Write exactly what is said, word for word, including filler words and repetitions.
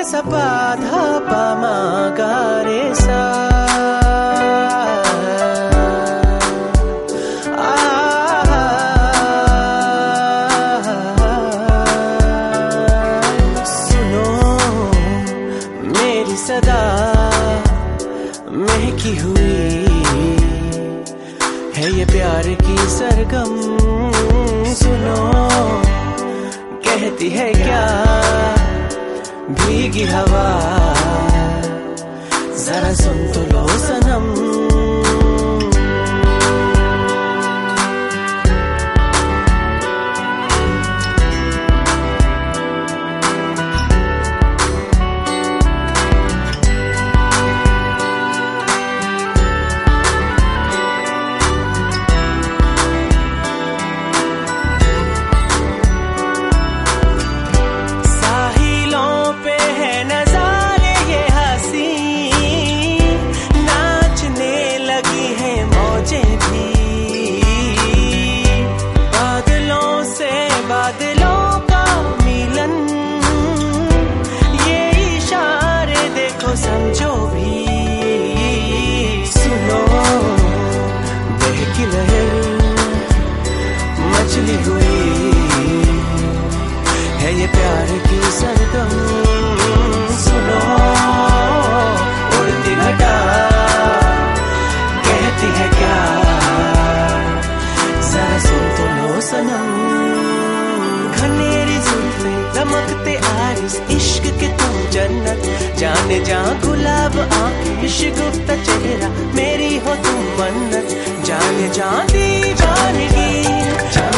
सा पा धा पा मा गा रे सा। सुनो मेरी सदा महकी हुई है ये प्यार की सरगम। सुनो कहती है क्या भीगी हवा, जरा सुन तो लो सनम। बादलों का मिलन ये इशारे देखो समझो भी। सुनो बहकी लहर मछली हुई है ये प्यार की सरगम। सुनो उड़ती घटा कहती है क्या, जरा सुन तो लो सनम। घनेरी जुल्फे दमकते आरिस इश्क के तुम जन्नत, जाने जा गुलाब आंखें शिगुफ्ता चेहरा मेरी हो तुम मन्नत। जाने जा दीवानगी